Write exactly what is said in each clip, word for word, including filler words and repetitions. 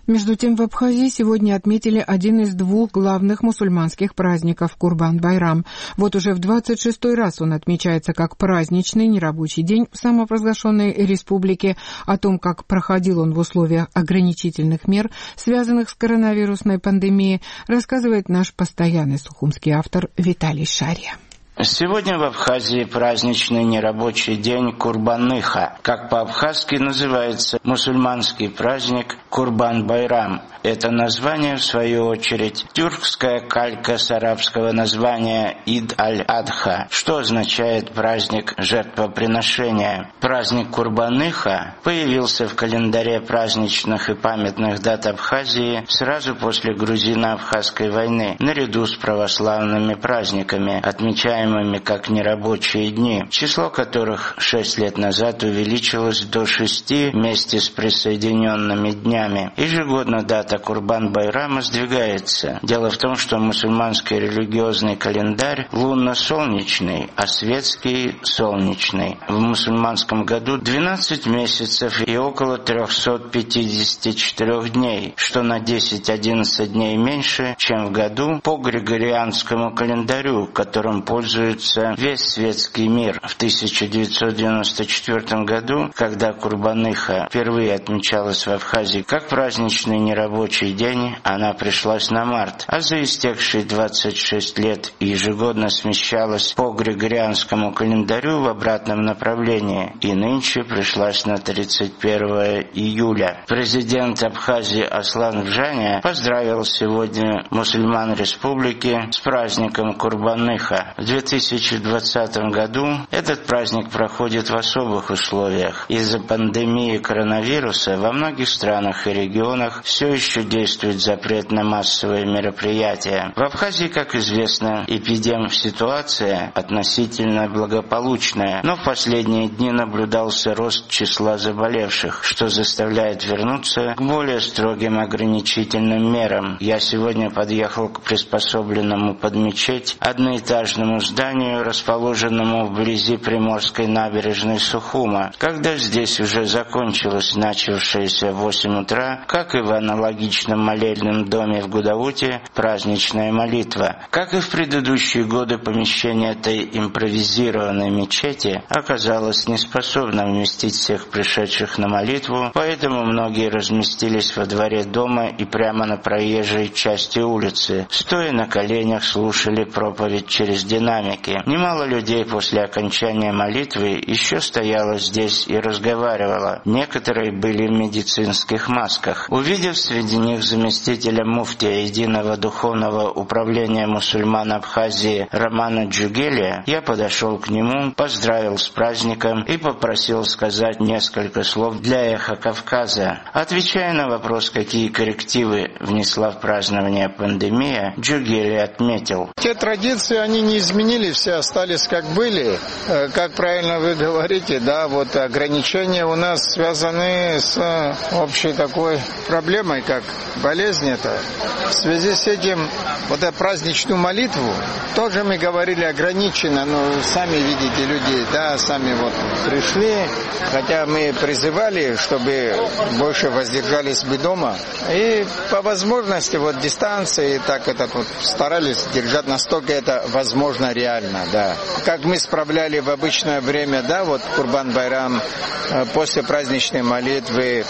Между тем, в Абхазии сегодня отметили один из двух главных мусульманских праздников – Курбан-Байрам. Вот уже в двадцать шестой раз он отмечается как праздничный нерабочий день в самопровозглашенной республике. О том, как проходил он в условиях ограничительных мер, связанных с коронавирусной пандемией, рассказывает наш постоянный сухумский автор Виталий Шария. Сегодня в Абхазии праздничный нерабочий день Курбан-Иха. Как по-абхазски называется мусульманский праздник Курбан-Байрам. Это название, в свою очередь, тюркская калька с арабского названия Ид-аль-Адха, что означает праздник жертвоприношения. Праздник Курбан-Иха появился в календаре праздничных и памятных дат Абхазии сразу после грузино-абхазской войны, наряду с православными праздниками, отмечаемыми как нерабочие дни, число которых шесть лет назад увеличилось до шести вместе с присоединенными днями. Ежегодно дата Курбан-Байрама сдвигается. Дело в том, что мусульманский религиозный календарь лунно-солнечный, а светский – солнечный. В мусульманском году двенадцать месяцев и около триста пятьдесят четыре дней, что на десять-одиннадцать дней меньше, чем в году по григорианскому календарю, которым пользуется весь светский мир. В тысяча девятьсот девяносто четвёртом году, когда Курбан-Иха впервые отмечалась в Абхазии как праздничный нерабочий день, она пришлась на март, а за истекшие двадцать шесть лет ежегодно смещалась по григорианскому календарю в обратном направлении, и нынче пришлась на тридцать первое июля. Президент Абхазии Аслан Бжаня поздравил сегодня мусульман республики с праздником Курбан-Иха. В две тысячи двадцатом году этот праздник проходит в особых условиях. Из-за пандемии коронавируса во многих странах и регионах все еще действует запрет на массовые мероприятия. В Абхазии, как известно, эпидем-ситуация относительно благополучная, но в последние дни наблюдался рост числа заболевших, что заставляет вернуться к более строгим ограничительным мерам. Я сегодня подъехал к приспособленному под мечеть одноэтажному зданию, расположенному вблизи Приморской набережной Сухума, когда здесь уже закончилась начавшаяся в восемь утра, как и в аналогичном молельном доме в Гудауте, праздничная молитва. Как и в предыдущие годы, помещение этой импровизированной мечети оказалось неспособным вместить всех пришедших на молитву, поэтому многие разместились во дворе дома и прямо на проезжей части улицы, стоя на коленях слушали проповедь через динамики. Немало людей после окончания молитвы еще стояло здесь и разговаривало. Некоторые были в медицинских масках. Увидев среди них заместителя муфтия Единого духовного управления мусульман Абхазии Романа Джугелия, я подошел к нему, поздравил с праздником и попросил сказать несколько слов для эхо Кавказа. Отвечая на вопрос, какие коррективы внесла в празднование пандемия, Джугели отметил: те традиции, они не изменились, все остались как были. Как правильно вы говорите, да, вот ограничения у нас связаны с общей такой проблемой, как болезнь это. В связи с этим, вот эту праздничную молитву, тоже мы говорили ограниченно, но сами видите, люди, да, сами вот пришли, хотя мы призывали, чтобы больше воздержались бы дома, и по возможности вот дистанции, так это вот старались держать, настолько это возможно реально, да. Как мы справляли в обычное время, да, вот Курбан-Байрам, после праздничной молитвы,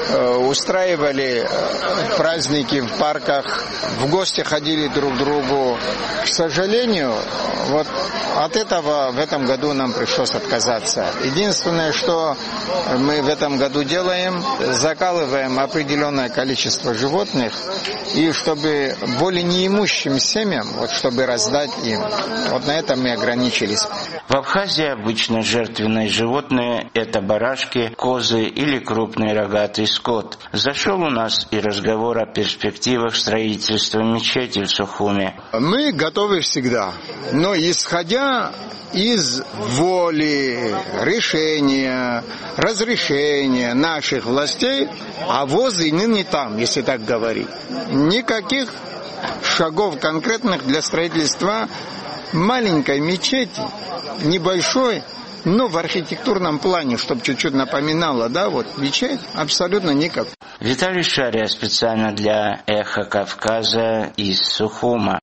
устраивали праздники в парках, в гости ходили друг к другу. К сожалению, вот от этого в этом году нам пришлось отказаться. Единственное, что мы в этом году делаем, закалываем определенное количество животных, и чтобы более неимущим семьям, вот чтобы раздать им, вот на этом мы ограничились. В Абхазии обычно жертвенные животные – это барашки, козы или крупный рогатый скот. Зашел у нас и разговор о перспективах строительства мечети в Сухуме. Мы готовы всегда, но исходя из воли, решения, разрешения наших властей, а ВОЗ и ныне там, если так говорить. Никаких шагов конкретных для строительства маленькой мечети, небольшой, Но в архитектурном плане, чтобы чуть-чуть напоминало, да, вот мечеть, абсолютно никак. Виталий Шария специально для «Эхо Кавказа» из Сухума.